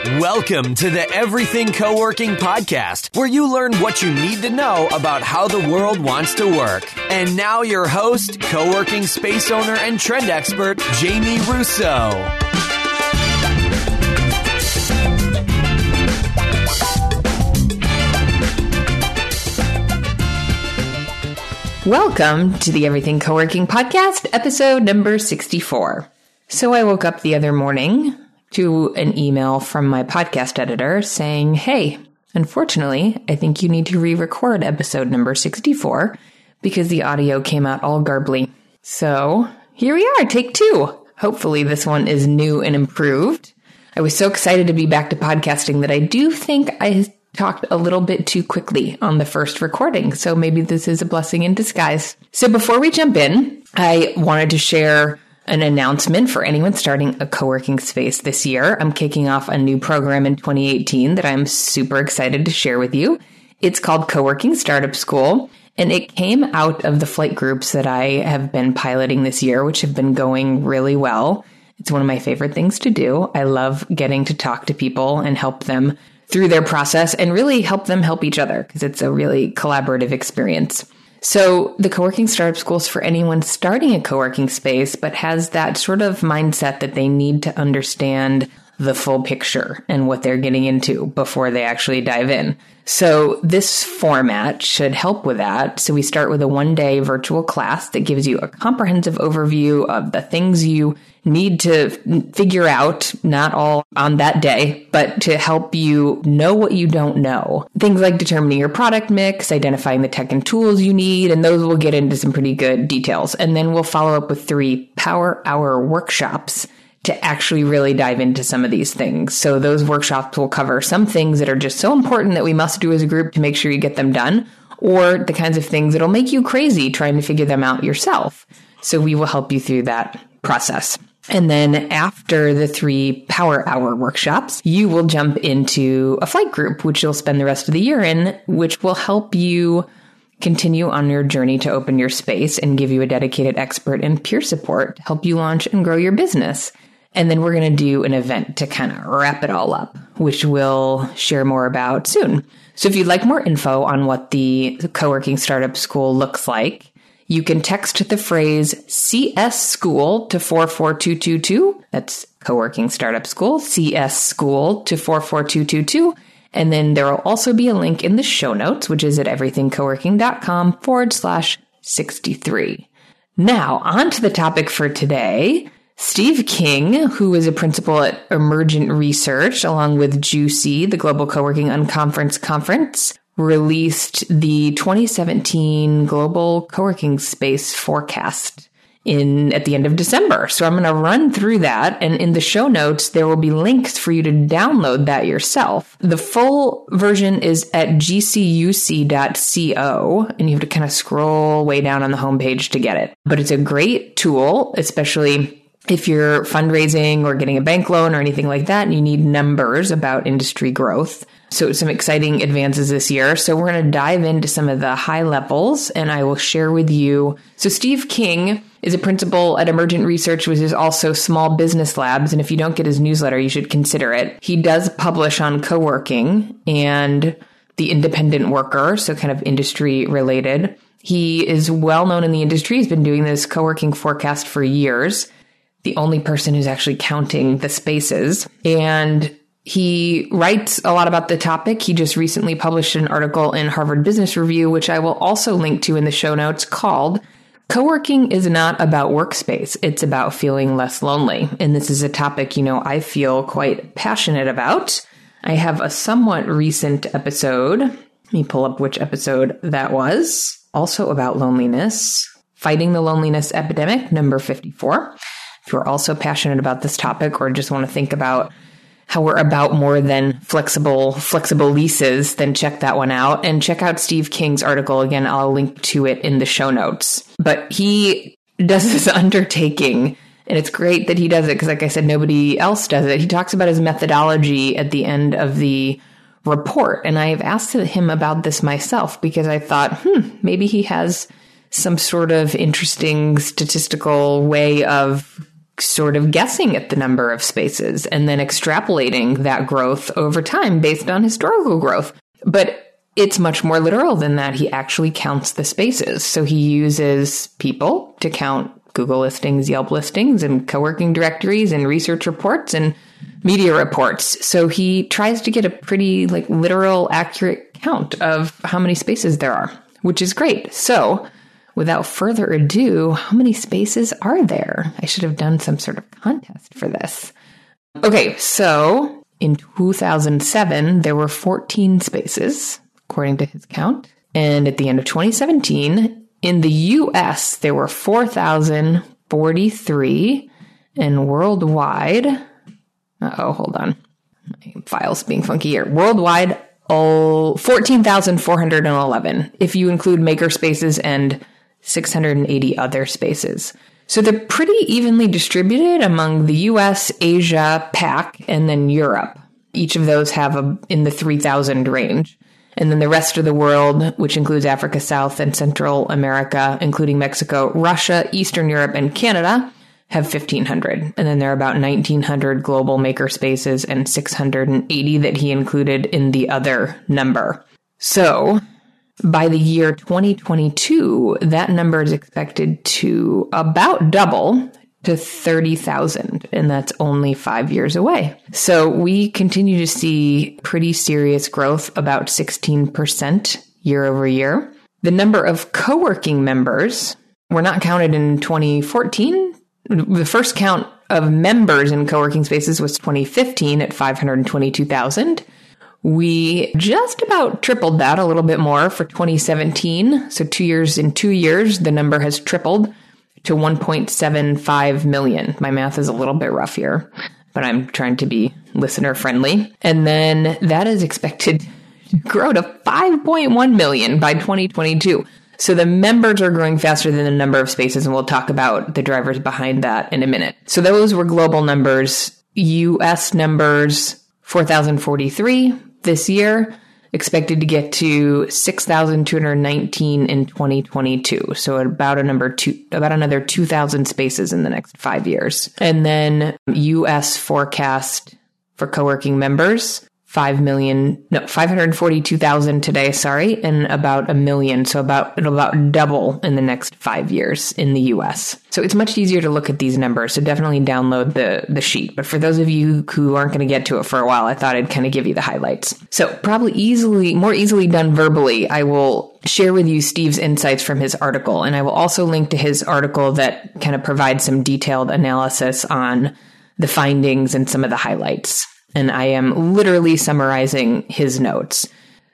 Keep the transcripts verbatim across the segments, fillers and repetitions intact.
Welcome to the Everything Co-working Podcast, where you learn what you need to know about how the world wants to work. And now your host, co-working space owner and trend expert, Jamie Russo. Welcome to the Everything Co-working Podcast, episode number sixty-four. So I woke up the other morning to an email from my podcast editor saying, hey, unfortunately, I think you need to re-record episode number sixty-four because the audio came out all garbly. So here we are, take two. Hopefully this one is new and improved. I was so excited to be back to podcasting that I do think I talked a little bit too quickly on the first recording. So maybe this is a blessing in disguise. So before we jump in, I wanted to share an announcement for anyone starting a co-working space this year. I'm kicking off a new program in twenty eighteen that I'm super excited to share with you. It's called Co-working Startup School, and it came out of the flight groups that I have been piloting this year, which have been going really well. It's one of my favorite things to do. I love getting to talk to people and help them through their process and really help them help each other because it's a really collaborative experience. So the Co-working Startup School is for anyone starting a co-working space, but has that sort of mindset that they need to understand the full picture and what they're getting into before they actually dive in. So this format should help with that. So we start with a one-day virtual class that gives you a comprehensive overview of the things you need to figure out, not all on that day, but to help you know what you don't know. Things like determining your product mix, identifying the tech and tools you need, and those will get into some pretty good details. And then we'll follow up with three Power Hour workshops to actually really dive into some of these things. So those workshops will cover some things that are just so important that we must do as a group to make sure you get them done, or the kinds of things that'll make you crazy trying to figure them out yourself. So we will help you through that process. And then after the three Power Hour workshops, you will jump into a flight group, which you'll spend the rest of the year in, which will help you continue on your journey to open your space and give you a dedicated expert and peer support to help you launch and grow your business. And then we're going to do an event to kind of wrap it all up, which we'll share more about soon. So if you'd like more info on what the Co-working Startup School looks like, you can text the phrase C S School to four four two two two. That's Co-working Startup School, C S School to four four two two two. And then there will also be a link in the show notes, which is at everythingcoworking.com forward slash 63. Now, on to the topic for today. Steve King, who is a principal at Emergent Research, along with Juicy, the Global Co-working Unconference Conference, released the twenty seventeen Global Co-working Space Forecast in at the end of December. So I'm going to run through that, and in the show notes, there will be links for you to download that yourself. The full version is at g c u c dot co, and you have to kind of scroll way down on the homepage to get it. But it's a great tool, especially if you're fundraising or getting a bank loan or anything like that, and you need numbers about industry growth. So some exciting advances this year. So we're going to dive into some of the high levels, and I will share with you. So Steve King is a principal at Emergent Research, which is also Small Business Labs. And if you don't get his newsletter, you should consider it. He does publish on co-working and the independent worker, so kind of industry related. He is well known in the industry. He's been doing this co-working forecast for years. The only person who's actually counting the spaces. And he writes a lot about the topic. He just recently published an article in Harvard Business Review, which I will also link to in the show notes, called Co-working is not about workspace. It's about feeling less lonely. And this is a topic, you know, I feel quite passionate about. I have a somewhat recent episode. Let me pull up which episode that was. Also about loneliness. Fighting the Loneliness Epidemic, number fifty-four. If you're also passionate about this topic or just want to think about how we're about more than flexible flexible leases, then check that one out. And check out Steve King's article. Again, I'll link to it in the show notes. But he does this undertaking, and it's great that he does it because, like I said, nobody else does it. He talks about his methodology at the end of the report. And I've asked him about this myself because I thought, hmm, maybe he has some sort of interesting statistical way of sort of guessing at the number of spaces and then extrapolating that growth over time based on historical growth. But it's much more literal than that. He actually counts the spaces. So he uses people to count Google listings, Yelp listings, and co-working directories and research reports and media reports. So he tries to get a pretty like literal, accurate count of how many spaces there are, which is great. So without further ado, how many spaces are there? I should have done some sort of contest for this. Okay, so in two thousand seven, there were fourteen spaces, according to his count. And at the end of twenty seventeen, in the U S, there were four thousand forty-three, and worldwide, uh-oh, hold on. My file's being funky here. Worldwide, oh, fourteen thousand four hundred eleven, if you include maker spaces and six hundred eighty other spaces. So they're pretty evenly distributed among the U S, Asia, PAC, and then Europe. Each of those have a, in the three thousand range. And then the rest of the world, which includes Africa, South, and Central America, including Mexico, Russia, Eastern Europe, and Canada, have fifteen hundred. And then there are about nineteen hundred global maker spaces and six hundred eighty that he included in the other number. So by the year twenty twenty-two, that number is expected to about double to thirty thousand, and that's only five years away. So we continue to see pretty serious growth, about sixteen percent year over year. The number of co-working members were not counted in twenty fourteen. The first count of members in co-working spaces was twenty fifteen at five hundred twenty-two thousand. We just about tripled that, a little bit more, for twenty seventeen. So two years in two years, the number has tripled to one point seven five million. My math is a little bit rough here, but I'm trying to be listener friendly. And then that is expected to grow to five point one million by twenty twenty-two. So the members are growing faster than the number of spaces, and we'll talk about the drivers behind that in a minute. So those were global numbers. U S numbers, four thousand forty-three this year, expected to get to six thousand two hundred nineteen in twenty twenty-two. So about a number two, about another two thousand spaces in the next five years. And then U S forecast for co-working members, five million, no, five hundred forty-two thousand today, sorry, and about a million. So about, it'll about double in the next five years in the U S. So it's much easier to look at these numbers. So definitely download the, the sheet. But for those of you who aren't going to get to it for a while, I thought I'd kind of give you the highlights. So probably easily, more easily done verbally, I will share with you Steve's insights from his article. And I will also link to his article that kind of provides some detailed analysis on the findings and some of the highlights. And I am literally summarizing his notes.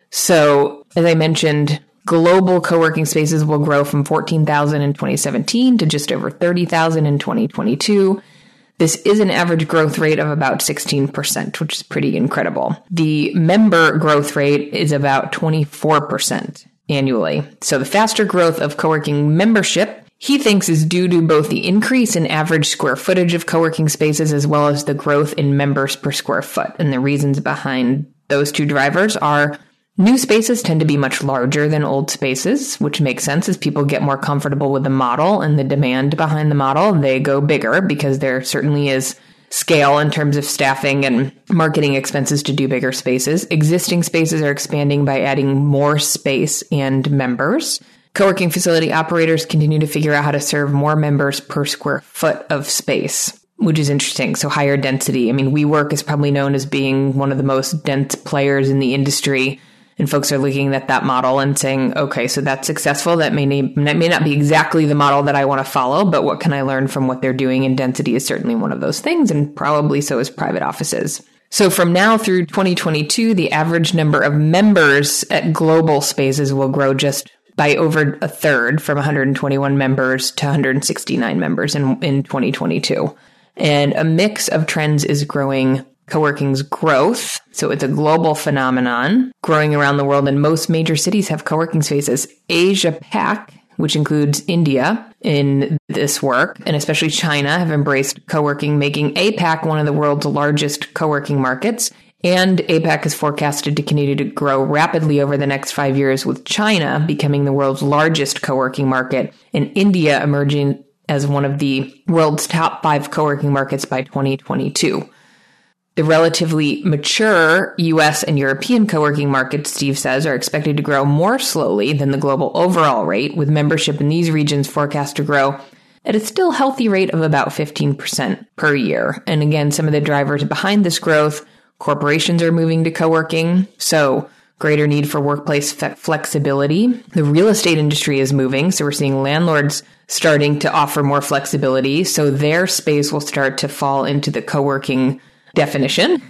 So, as I mentioned, global co-working spaces will grow from fourteen thousand in twenty seventeen to just over thirty thousand in twenty twenty-two. This is an average growth rate of about sixteen percent, which is pretty incredible. The member growth rate is about twenty-four percent annually. So the faster growth of co-working membership, he thinks, is due to both the increase in average square footage of co-working spaces as well as the growth in members per square foot. And the reasons behind those two drivers are new spaces tend to be much larger than old spaces, which makes sense as people get more comfortable with the model and the demand behind the model. They go bigger because there certainly is scale in terms of staffing and marketing expenses to do bigger spaces. Existing spaces are expanding by adding more space and members. Co-working facility operators continue to figure out how to serve more members per square foot of space, which is interesting. So higher density. I mean, WeWork is probably known as being one of the most dense players in the industry. And folks are looking at that model and saying, okay, so that's successful. That may, that may not be exactly the model that I want to follow, but what can I learn from what they're doing? And density is certainly one of those things, and probably so is private offices. So from now through twenty twenty-two, the average number of members at global spaces will grow just by over a third, from one hundred twenty-one members to one hundred sixty-nine members in, in twenty twenty-two. And a mix of trends is growing co-working's growth. So it's a global phenomenon growing around the world, and most major cities have co-working spaces. Asia PAC, which includes India in this work, and especially China, have embraced co-working, making APAC one of the world's largest co-working markets. And APAC is forecasted to continue to grow rapidly over the next five years, with China becoming the world's largest co-working market and India emerging as one of the world's top five co-working markets by twenty twenty-two. The relatively mature U S and European co-working markets, Steve says, are expected to grow more slowly than the global overall rate, with membership in these regions forecast to grow at a still healthy rate of about fifteen percent per year. And again, some of the drivers behind this growth, corporations are moving to co-working, so greater need for workplace fe- flexibility. The real estate industry is moving, so we're seeing landlords starting to offer more flexibility, so their space will start to fall into the co-working definition.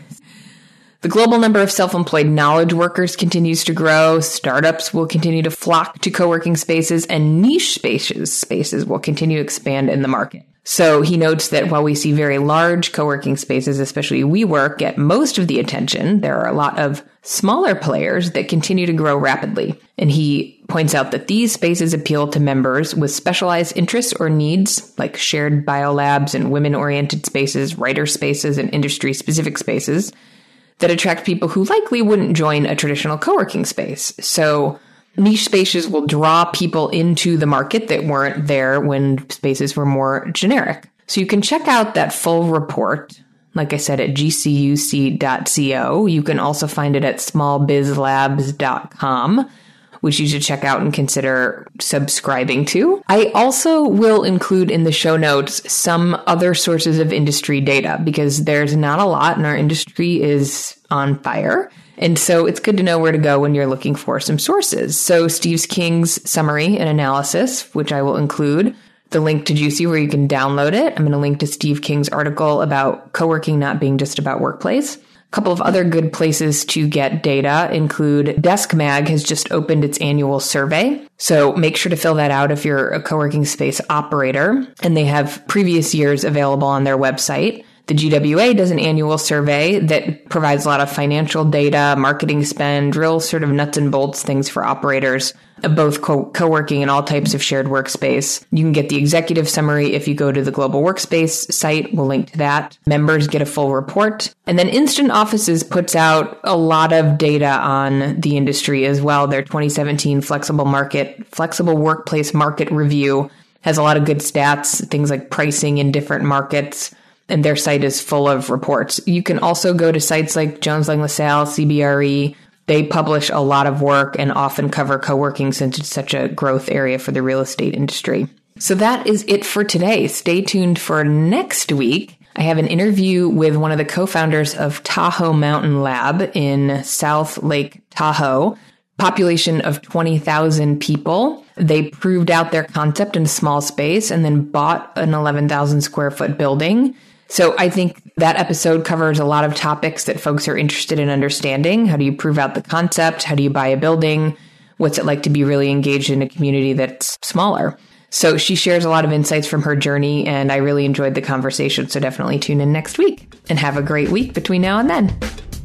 The global number of self-employed knowledge workers continues to grow. Startups will continue to flock to co-working spaces, and niche spaces, spaces will continue to expand in the market. So he notes that while we see very large co-working spaces, especially WeWork, get most of the attention, there are a lot of smaller players that continue to grow rapidly. And he points out that these spaces appeal to members with specialized interests or needs, like shared biolabs and women-oriented spaces, writer spaces, and industry-specific spaces, that attract people who likely wouldn't join a traditional co-working space. So niche spaces will draw people into the market that weren't there when spaces were more generic. So you can check out that full report, like I said, at g c u c dot co. You can also find it at small biz labs dot com, which you should check out and consider subscribing to. I also will include in the show notes some other sources of industry data, because there's not a lot and our industry is on fire. And so it's good to know where to go when you're looking for some sources. So Steve King's summary and analysis, which I will include, the link to Juicy where you can download it. I'm going to link to Steve King's article about co-working not being just about workplace. A couple of other good places to get data include DeskMag has just opened its annual survey. So make sure to fill that out if you're a co-working space operator. And they have previous years available on their website. The G W A does an annual survey that provides a lot of financial data, marketing spend, real sort of nuts and bolts things for operators of both co- co-working and all types of shared workspace. You can get the executive summary if you go to the Global Workspace site. We'll link to that. Members get a full report. And then Instant Offices puts out a lot of data on the industry as well. Their twenty seventeen Flexible Market, Flexible Workplace Market Review has a lot of good stats, things like pricing in different markets. And their site is full of reports. You can also go to sites like Jones Lang LaSalle, C B R E. They publish a lot of work and often cover co-working since it's such a growth area for the real estate industry. So that is it for today. Stay tuned for next week. I have an interview with one of the co-founders of Tahoe Mountain Lab in South Lake Tahoe. Population of twenty thousand people. They proved out their concept in a small space and then bought an eleven thousand square foot building. So I think that episode covers a lot of topics that folks are interested in understanding. How do you prove out the concept? How do you buy a building? What's it like to be really engaged in a community that's smaller? So she shares a lot of insights from her journey, and I really enjoyed the conversation. So definitely tune in next week and have a great week between now and then.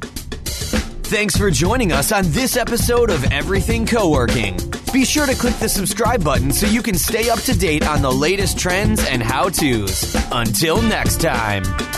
Thanks for joining us on this episode of Everything Co-working. Be sure to click the subscribe button so you can stay up to date on the latest trends and how-tos. Until next time.